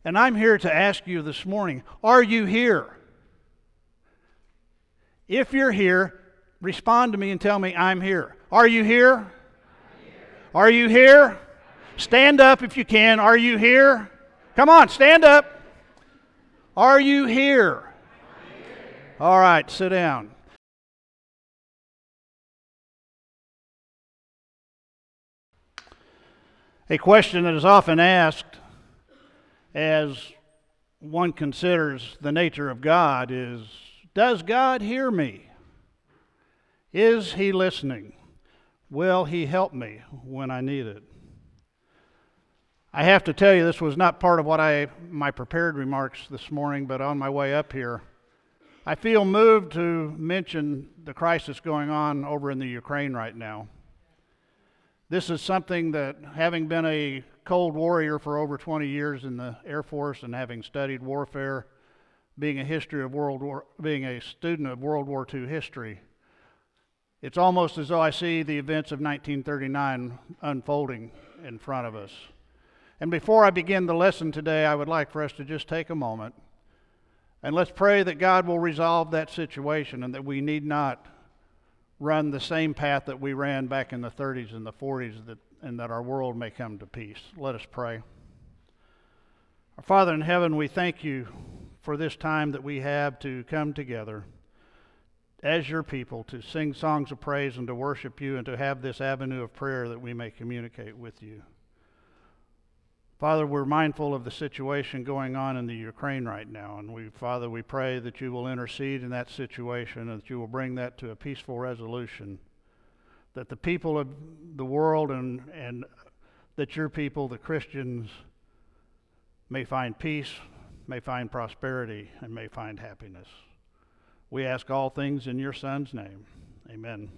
And I'm here to ask you this morning, are you here? If you're here, respond to me and tell me I'm here. Are you here? Are you here? Stand up if you can. Are you here? Come on, stand up. Are you here? All right, sit down. A question that is often asked as one considers the nature of God is, does God hear me? Is He listening? Will He help me when I need it? I have to tell you, this was not part of my prepared remarks this morning, but on my way up here, I feel moved to mention the crisis going on over in the Ukraine right now. This is something that, having been a Cold Warrior for over 20 years in the Air Force and having studied warfare, being a student of World War II history, it's almost as though I see the events of 1939 unfolding in front of us. And before I begin the lesson today, I would like for us to just take a moment and let's pray that God will resolve that situation and that we need not run the same path that we ran back in the 30s and the 40s, and that our world may come to peace. Let us pray. Our Father in heaven, we thank you for this time that we have to come together as your people to sing songs of praise and to worship you and to have this avenue of prayer that we may communicate with you. Father, we're mindful of the situation going on in the Ukraine right now, and Father, we pray that you will intercede in that situation and that you will bring that to a peaceful resolution, that the people of the world and that your people, the Christians, may find peace, may find prosperity, and may find happiness. We ask all things in your Son's name. Amen.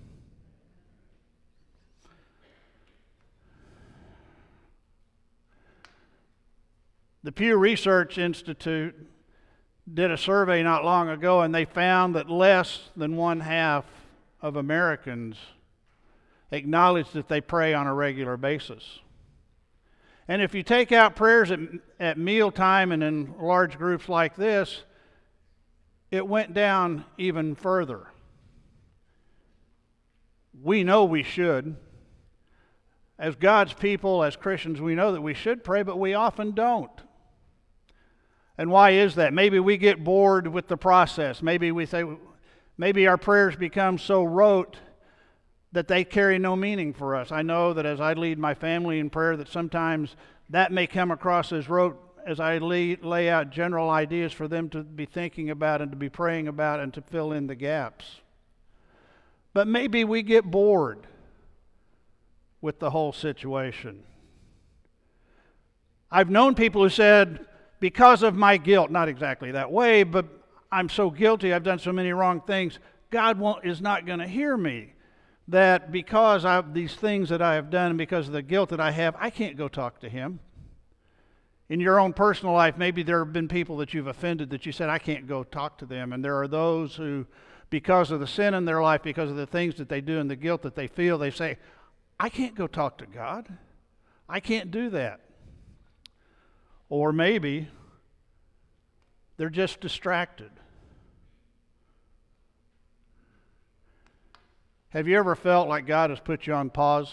The Pew Research Institute did a survey not long ago, and they found that less than 1/2 of Americans acknowledge that they pray on a regular basis. And if you take out prayers at mealtime and in large groups like this, it went down even further. We know we should. As God's people, as Christians, we know that we should pray, but we often don't. And why is that? Maybe we get bored with the process. Maybe our prayers become so rote that they carry no meaning for us. I know that as I lead my family in prayer, that sometimes that may come across as rote as I lay out general ideas for them to be thinking about and to be praying about and to fill in the gaps. But maybe we get bored with the whole situation. I've known people who said, because of my guilt, not exactly that way, but I'm so guilty, I've done so many wrong things, God is not going to hear me. That because of these things that I have done and because of the guilt that I have, I can't go talk to Him. In your own personal life, maybe there have been people that you've offended that you said, I can't go talk to them. And there are those who, because of the sin in their life, because of the things that they do and the guilt that they feel, they say, I can't go talk to God. I can't do that. Or maybe they're just distracted. Have you ever felt like God has put you on pause?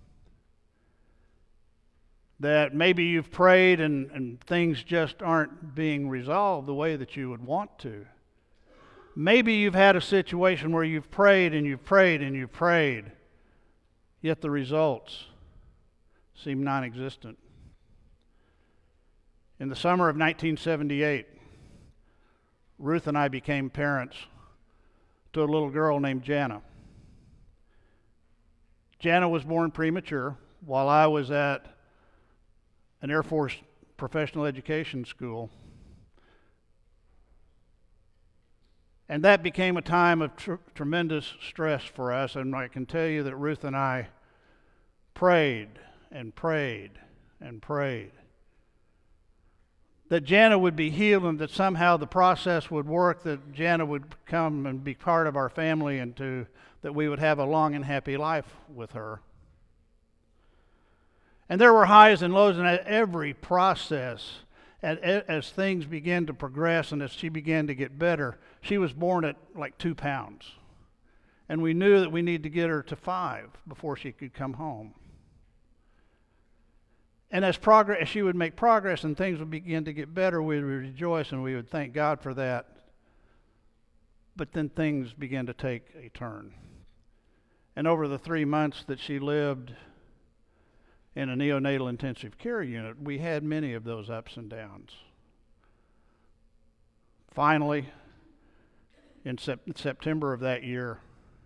That maybe you've prayed and things just aren't being resolved the way that you would want to. Maybe you've had a situation where you've prayed and you've prayed and you've prayed, yet the results seem non-existent. In the summer of 1978, Ruth and I became parents to a little girl named Jana. Jana was born premature while I was at an Air Force professional education school. And that became a time of tremendous stress for us, and I can tell you that Ruth and I prayed and prayed and prayed that Jana would be healed and that somehow the process would work, that Jana would come and be part of our family and that we would have a long and happy life with her. And there were highs and lows in every process. And as things began to progress and as she began to get better, she was born at like 2 pounds. And we knew that we needed to get her to 5 before she could come home. And as she would make progress and things would begin to get better, we would rejoice and we would thank God for that. But then things began to take a turn. And over the 3 months that she lived in a neonatal intensive care unit, we had many of those ups and downs. Finally, in September of that year,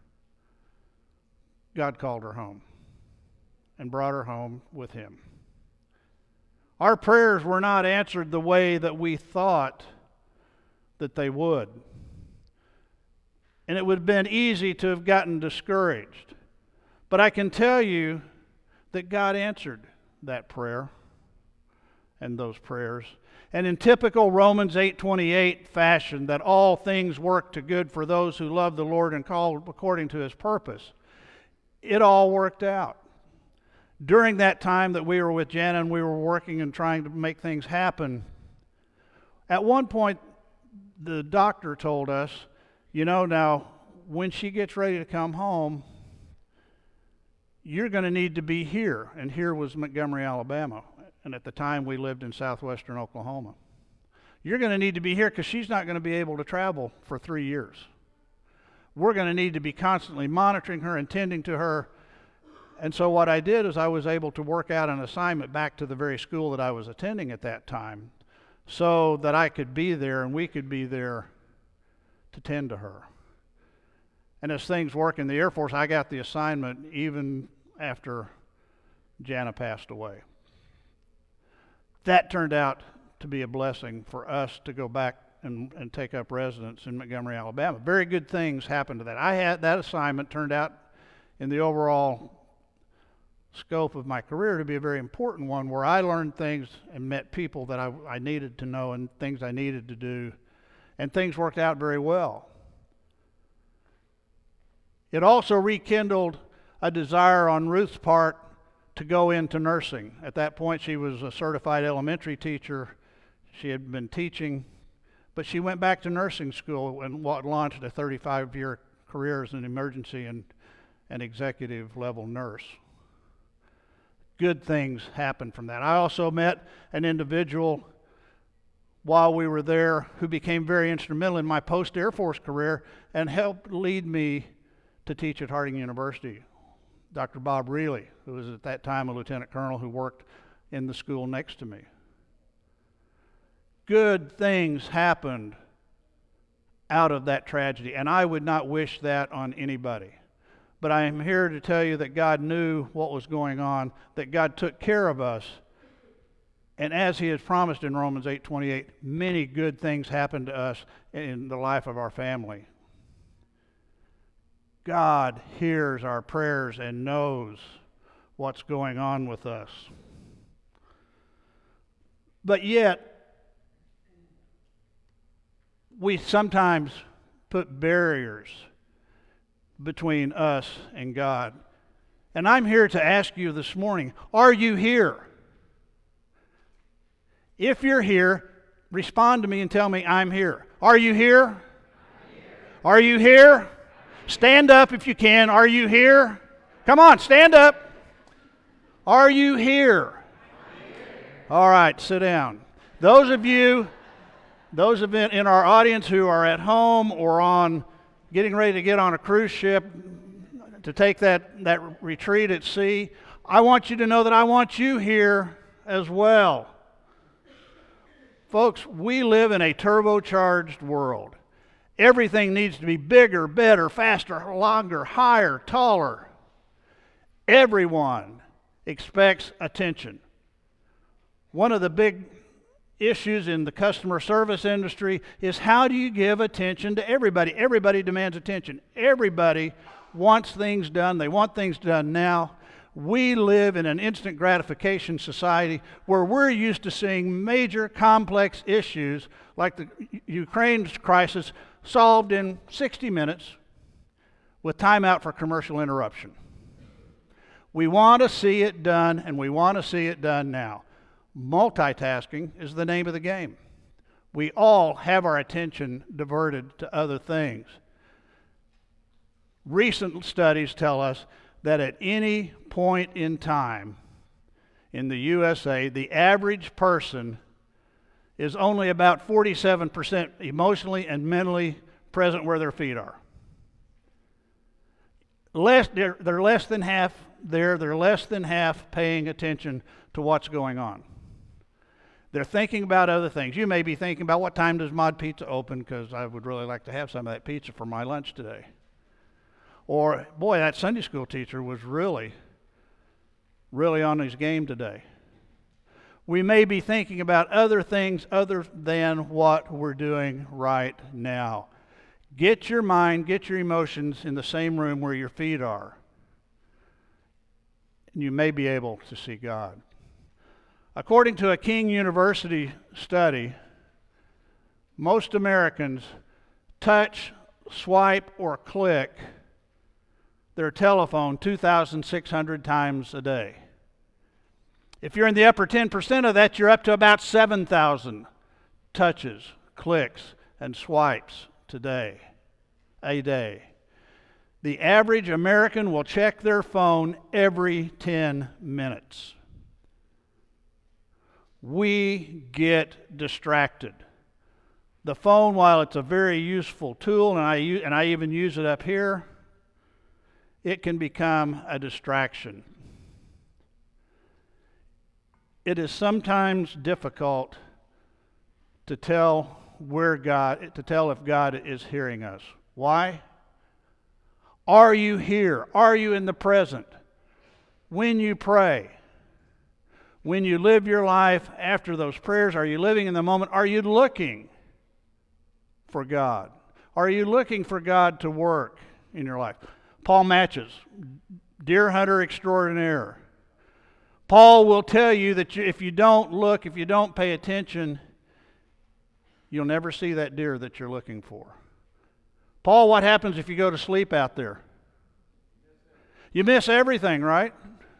God called her home and brought her home with Him. Our prayers were not answered the way that we thought that they would. And it would have been easy to have gotten discouraged. But I can tell you that God answered that prayer and those prayers. And in typical Romans 8:28 fashion, that all things work to good for those who love the Lord and called according to His purpose, it all worked out. During that time that we were with Jana and we were working and trying to make things happen, at one point the doctor told us, now when she gets ready to come home, you're going to need to be here. And here was Montgomery, Alabama. And at the time we lived in southwestern Oklahoma. You're going to need to be here because she's not going to be able to travel for 3 years. We're going to need to be constantly monitoring her and tending to her. And so what I did is I was able to work out an assignment back to the very school that I was attending at that time so that I could be there and we could be there to tend to her. And as things work in the Air Force, I got the assignment even after Jana passed away. That turned out to be a blessing for us to go back and take up residence in Montgomery, Alabama. Very good things happened to that. That assignment turned out in the overall scope of my career to be a very important one where I learned things and met people that I needed to know and things I needed to do, and things worked out very well. It also rekindled a desire on Ruth's part to go into nursing. At that point, she was a certified elementary teacher. She had been teaching, but she went back to nursing school and launched a 35-year career as an emergency and an executive level nurse. Good things happened from that. I also met an individual while we were there who became very instrumental in my post-Air Force career and helped lead me to teach at Harding University. Dr. Bob Reilly, who was at that time a lieutenant colonel who worked in the school next to me. Good things happened out of that tragedy, and I would not wish that on anybody. But I am here to tell you that God knew what was going on, that God took care of us, and as He has promised in Romans 8:28, many good things happened to us in the life of our family. God hears our prayers and knows what's going on with us. But yet, we sometimes put barriers between us and God. And I'm here to ask you this morning, are you here? If you're here, respond to me and tell me I'm here. Are you here? I'm here. Are you here? Stand up if you can. Are you here? Come on, stand up. Are you here? All right, sit down. Those of you in our audience who are at home or getting ready to get on a cruise ship to take that retreat at sea, I want you to know that I want you here as well. Folks, we live in a turbocharged world. Everything needs to be bigger, better, faster, longer, higher, taller. Everyone expects attention. One of the big issues in the customer service industry is how do you give attention to everybody? Everybody demands attention. Everybody wants things done. They want things done now. We live in an instant gratification society where we're used to seeing major complex issues like the Ukraine crisis solved in 60 minutes with time out for commercial interruption. We want to see it done, and we want to see it done now. Multitasking is the name of the game. We all have our attention diverted to other things. Recent studies tell us that at any point in time in the USA, the average person is only about 47% emotionally and mentally present where their feet are. They're less than half there. They're less than half paying attention to what's going on. They're thinking about other things. You may be thinking about what time does Mod Pizza open, because I would really like to have some of that pizza for my lunch today. Or, boy, that Sunday school teacher was really on his game today. We may be thinking about other things other than what we're doing right now. Get your mind, get your emotions in the same room where your feet are, and you may be able to see God. According to a King University study, most Americans touch, swipe, or click their telephone 2,600 times a day. If you're in the upper 10% of that, you're up to about 7,000 touches, clicks, and swipes a day. The average American will check their phone every 10 minutes. We get distracted. The phone, while it's a very useful tool, and I even use it up here, it can become a distraction. It is sometimes difficult to tell if God is hearing us. Why? Are you here? Are you in the present? When you pray, when you live your life after those prayers, are you living in the moment? Are you looking for God? Are you looking for God to work in your life? Paul Matches, deer hunter extraordinaire. Paul will tell you that if you don't look, if you don't pay attention, you'll never see that deer that you're looking for. Paul, what happens if you go to sleep out there? You miss everything, right?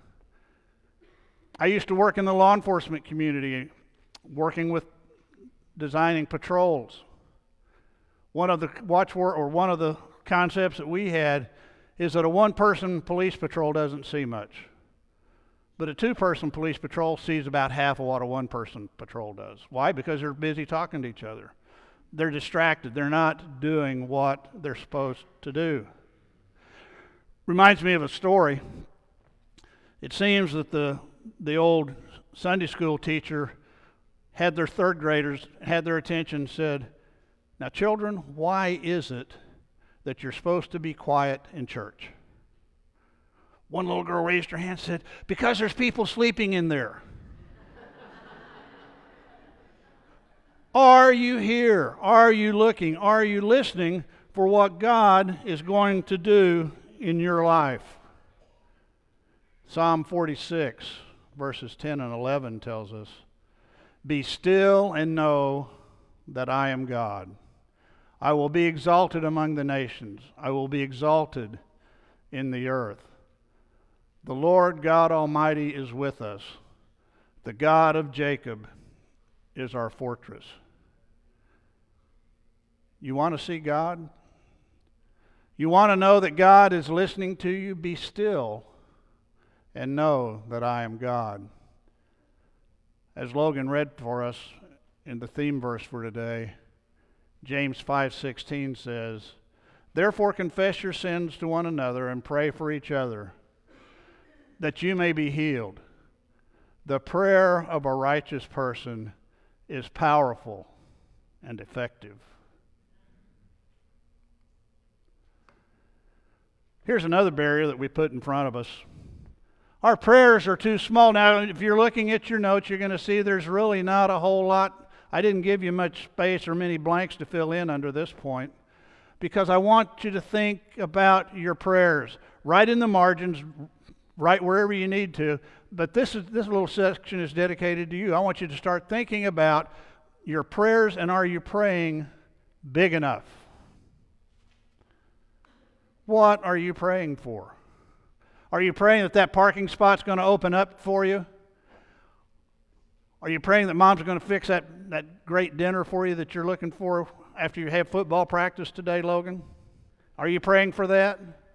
I used to work in the law enforcement community, working with designing patrols. One of the concepts that we had is that a one-person police patrol doesn't see much. But a two-person police patrol sees about half of what a one-person patrol does. Why? Because they're busy talking to each other. They're distracted. They're not doing what they're supposed to do. Reminds me of a story. It seems that the old Sunday school teacher had their third graders, had their attention, said, "Now children, why is it that you're supposed to be quiet in church?" One little girl raised her hand and said, "Because there's people sleeping in there." Are you here? Are you looking? Are you listening for what God is going to do in your life? Psalm 46, verses 10 and 11 tells us, "Be still and know that I am God. I will be exalted among the nations. I will be exalted in the earth. The Lord God Almighty is with us. The God of Jacob is our fortress." You want to see God? You want to know that God is listening to you? Be still and know that I am God. As Logan read for us in the theme verse for today, James 5:16 says, "Therefore confess your sins to one another and pray for each other, that you may be healed. The prayer of a righteous person is powerful and effective." Here's another barrier that we put in front of us. Our prayers are too small. Now, if you're looking at your notes, you're going to see there's really not a whole lot. I didn't give you much space or many blanks to fill in under this point, because I want you to think about your prayers. Write in the margins, write wherever you need to, but this little section is dedicated to you. I want you to start thinking about your prayers, and are you praying big enough? What are you praying for? Are you praying that parking spot's going to open up for you? Are you praying that mom's going to fix that great dinner for you that you're looking for after you have football practice today, Logan? Are you praying for that?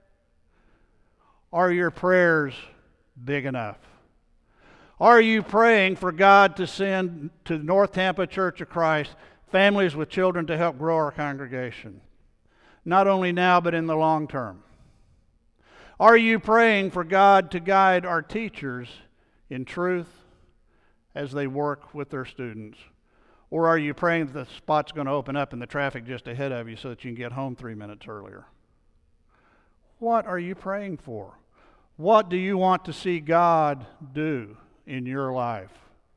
Are your prayers big enough? Are you praying for God to send to North Tampa Church of Christ families with children to help grow our congregation? Not only now, but in the long term. Are you praying for God to guide our teachers in truth as they work with their students? Or are you praying that the spot's going to open up in the traffic just ahead of you so that you can get home 3 minutes earlier? What are you praying for? What do you want to see God do in your life?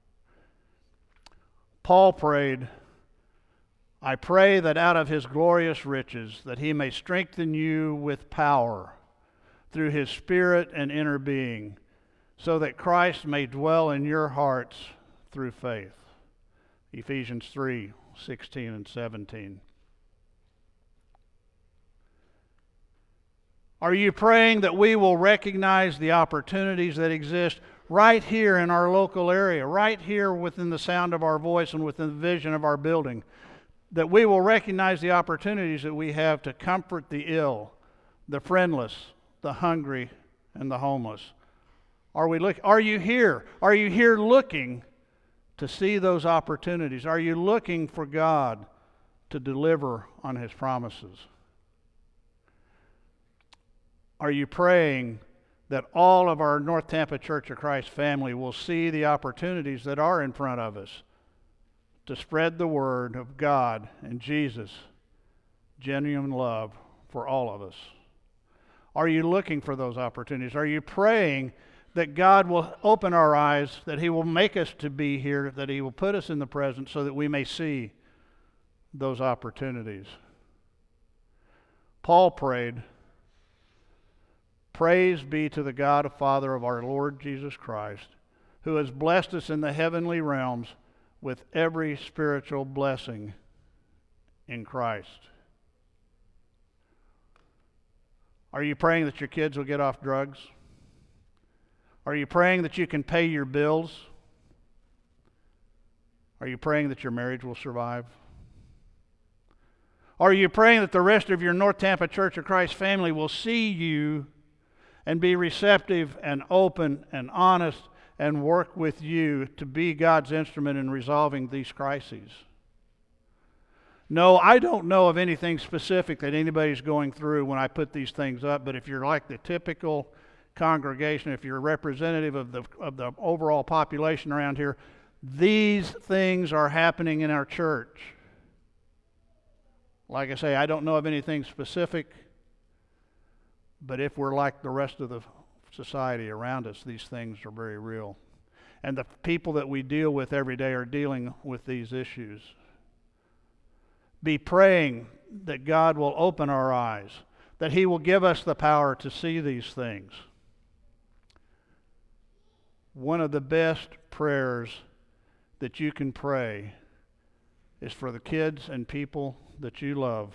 Paul prayed, I pray that out of his glorious riches that he may strengthen you with power through his spirit and inner being, so that Christ may dwell in your hearts through faith. Ephesians 3:16 and 17. Are you praying that we will recognize the opportunities that exist right here in our local area, right here within the sound of our voice and within the vision of our building? That we will recognize the opportunities that we have to comfort the ill, the friendless, the hungry, and the homeless. Are you here? Are you here looking to see those opportunities? Are you looking for God to deliver on his promises? Are you praying that all of our North Tampa Church of Christ family will see the opportunities that are in front of us to spread the word of God and Jesus' genuine love for all of us? Are you looking for those opportunities? Are you praying that God will open our eyes, that he will make us to be here, that he will put us in the present so that we may see those opportunities? Paul prayed, praise be to the God and Father of our Lord Jesus Christ, who has blessed us in the heavenly realms with every spiritual blessing in Christ. Are you praying that your kids will get off drugs? Are you praying that you can pay your bills? Are you praying that your marriage will survive? Are you praying that the rest of your North Tampa Church of Christ family will see you and be receptive and open and honest and work with you to be God's instrument in resolving these crises? No, I don't know of anything specific that anybody's going through when I put these things up, but if you're like the typical congregation, if you're a representative of the overall population around here, these things are happening in our church. Like I say, I don't know of anything specific, but if we're like the rest of the society around us, these things are very real. And the people that we deal with every day are dealing with these issues. Be praying that God will open our eyes, that he will give us the power to see these things. One of the best prayers that you can pray is for the kids and people that you love,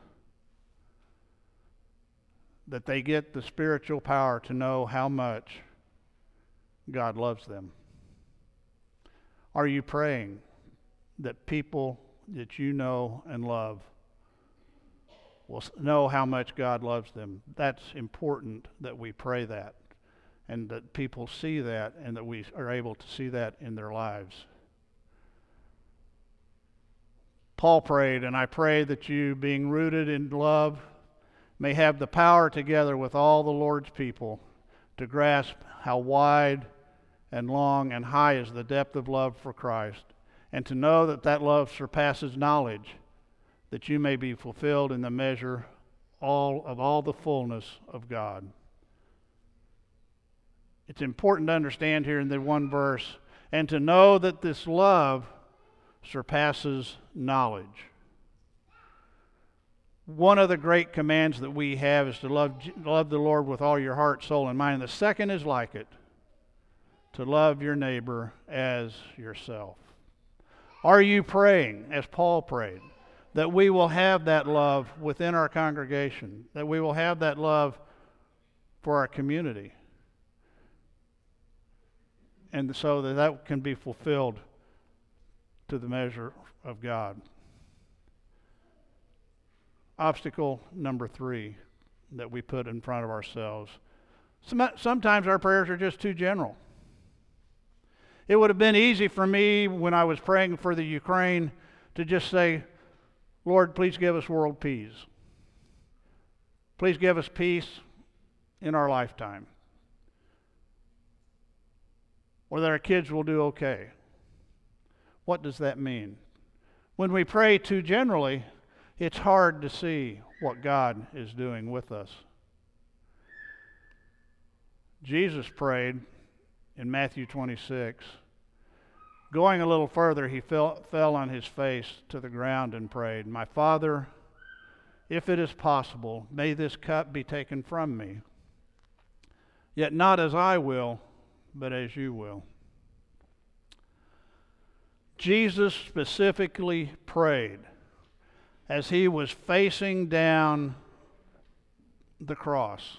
that they get the spiritual power to know how much God loves them. Are you praying that people that you know and love will know how much God loves them? That's important that we pray that, and that people see that, and that we are able to see that in their lives. Paul prayed, and I pray that you, being rooted in love, may have the power together with all the Lord's people to grasp how wide and long and high is the depth of love for Christ, and to know that that love surpasses knowledge, that you may be fulfilled in the measure of all the fullness of God. It's important to understand here in the one verse, and to know that this love surpasses knowledge. One of the great commands that we have is to love the Lord with all your heart, soul, and mind. And the second is like it, to love your neighbor as yourself. Are you praying, as Paul prayed, that we will have that love within our congregation, that we will have that love for our community, and so that can be fulfilled to the measure of God. Obstacle number 3 that we put in front of ourselves. Sometimes our prayers are just too general. It would have been easy for me when I was praying for the Ukraine to just say, Lord, please give us world peace. Please give us peace in our lifetime. Or that our kids will do okay. What does that mean? When we pray too generally, it's hard to see what God is doing with us. Jesus prayed in Matthew 26. Going a little further, he fell on his face to the ground and prayed, My Father, if it is possible, may this cup be taken from me. Yet not as I will, but as you will. Jesus specifically prayed as he was facing down the cross.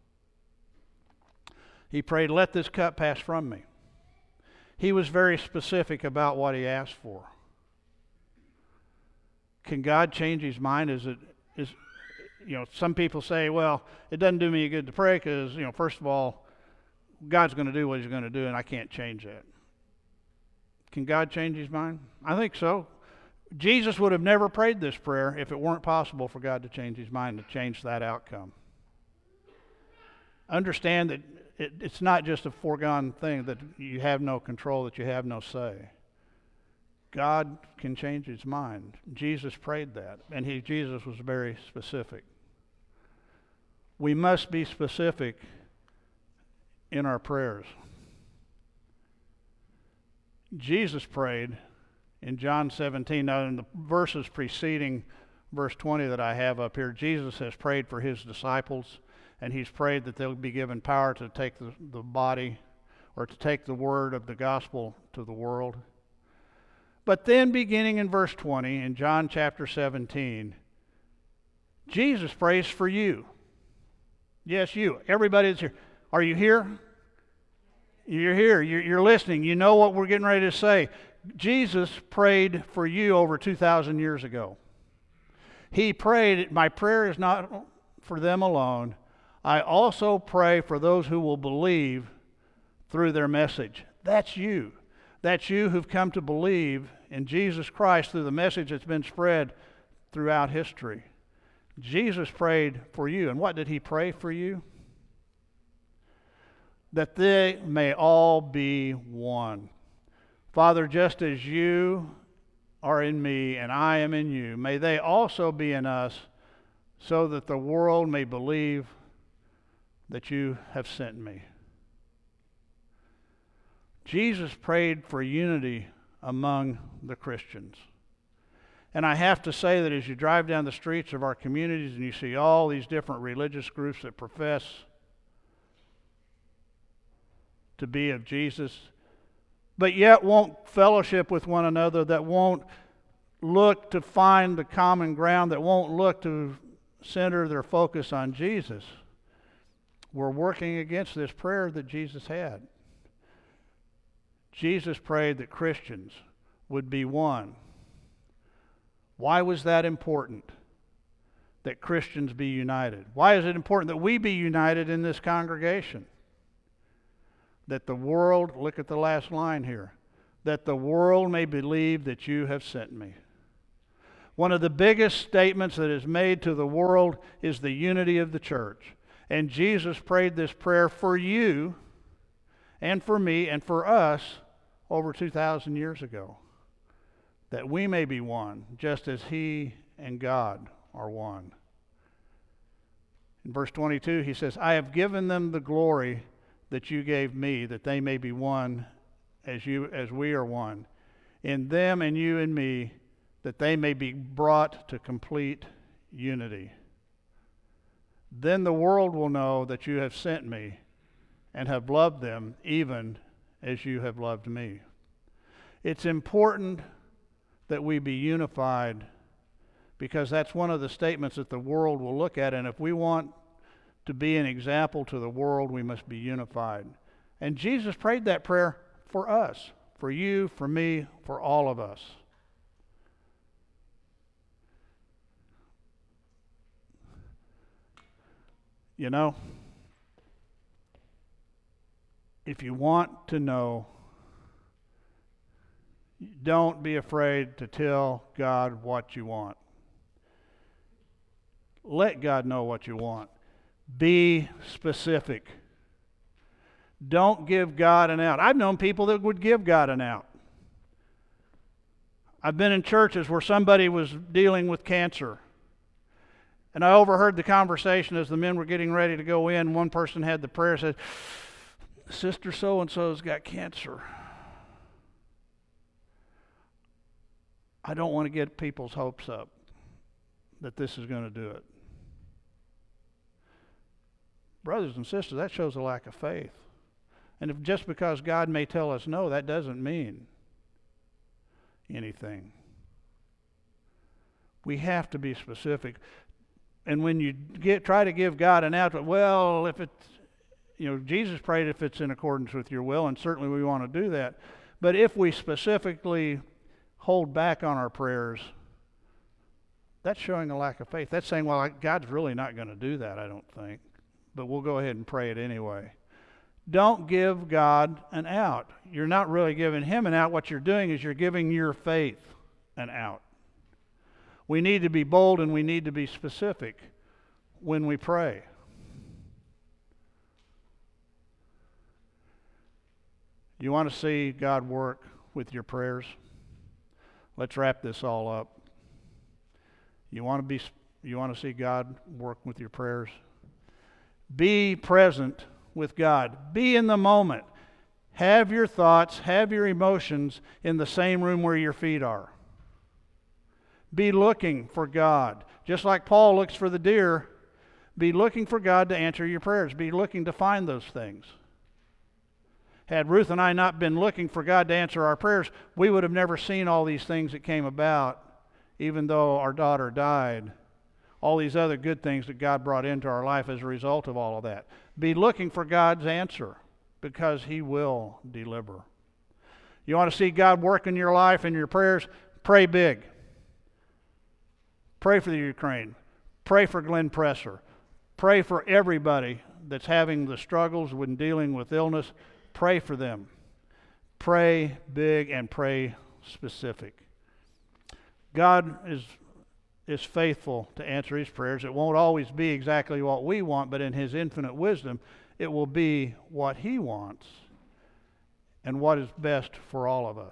He prayed, let this cup pass from me. He was very specific about what he asked for. Can God change his mind? Some people say, well, it doesn't do me any good to pray because, first of all, God's going to do what he's going to do and I can't change that. Can God change his mind? I think so. Jesus would have never prayed this prayer if it weren't possible for God to change his mind, to change that outcome. Understand that it's not just a foregone thing that you have no control, that you have no say. God can change his mind. Jesus prayed that, and Jesus was very specific. We must be specific in our prayers. Jesus prayed in John 17. Now, in the verses preceding verse 20 that I have up here, Jesus has prayed for his disciples, and he's prayed that they'll be given power to take the body or to take the word of the gospel to the world. But then beginning in verse 20 in John chapter 17, Jesus prays for you. Yes, you. Everybody that's here. Are you here? You're here. You're listening. You know what we're getting ready to say. Jesus prayed for you over 2,000 years ago. He prayed, my prayer is not for them alone. I also pray for those who will believe through their message. That's you. That's you who've come to believe in Jesus Christ through the message that's been spread throughout history. Jesus prayed for you. And what did he pray for you? That they may all be one. Father, just as you are in me and I am in you, may they also be in us, so that the world may believe that you have sent me. Jesus prayed for unity among the Christians. And I have to say that as you drive down the streets of our communities and you see all these different religious groups that profess to be of Jesus, but yet won't fellowship with one another, that won't look to find the common ground, that won't look to center their focus on Jesus, we're working against this prayer that Jesus had. Jesus prayed that Christians would be one. Why was that important? That Christians be united. Why is it important that we be united in this congregation? That the world, look at the last line here, that the world may believe that you have sent me. One of the biggest statements that is made to the world is the unity of the church. And Jesus prayed this prayer for you and for me and for us over 2,000 years ago. That we may be one, just as he and God are one. In verse 22, he says, I have given them the glory that you gave me, that they may be one as we are one. In them and you and me, that they may be brought to complete unity. Then the world will know that you have sent me and have loved them even as you have loved me. It's important that we be unified, because that's one of the statements that the world will look at, and if we want to be an example to the world, we must be unified. And Jesus prayed that prayer for us, For you, for me, for all of us. You know, if you want to know, don't be afraid to tell God what you want. Let God know what you want. Be specific. Don't give God an out. I've known people that would give God an out. I've been in churches where somebody was dealing with cancer. And I overheard the conversation as the men were getting ready to go in. One person had the prayer, said, Sister so-and-so's got cancer. I don't want to get people's hopes up that this is going to do it. Brothers and sisters, that shows a lack of faith. And if just because God may tell us no, that doesn't mean anything. We have to be specific. And when you try to give God an out, well, if it's, Jesus prayed if it's in accordance with your will, and certainly we want to do that. But if we specifically hold back on our prayers, that's showing a lack of faith. That's saying, well, God's really not going to do that, I don't think. But we'll go ahead and pray it anyway. Don't give God an out. You're not really giving Him an out. What you're doing is you're giving your faith an out. We need to be bold and we need to be specific when we pray. You want to see God work with your prayers? Let's wrap this all up. You want to see God work with your prayers? Be present with God. Be in the moment. Have your thoughts, have your emotions in the same room where your feet are. Be looking for God. Just like Paul looks for the deer, be looking for God to answer your prayers. Be looking to find those things. Had Ruth and I not been looking for God to answer our prayers, we would have never seen all these things that came about, even though our daughter died. All these other good things that God brought into our life as a result of all of that. Be looking for God's answer, because He will deliver. You want to see God work in your life and your prayers? Pray big. Pray for the Ukraine. Pray for Glenn Presser. Pray for everybody that's having the struggles when dealing with illness. Pray for them. Pray big and pray specific. God is faithful to answer His prayers. It won't always be exactly what we want, but in His infinite wisdom, it will be what He wants and what is best for all of us.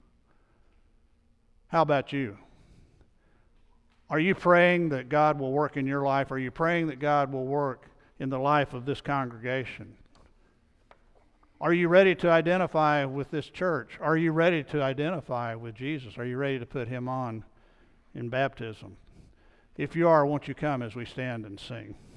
How about you? Are you praying that God will work in your life? Are you praying that God will work in the life of this congregation? Are you ready to identify with this church? Are you ready to identify with Jesus? Are you ready to put Him on in baptism? If you are, won't you come as we stand and sing?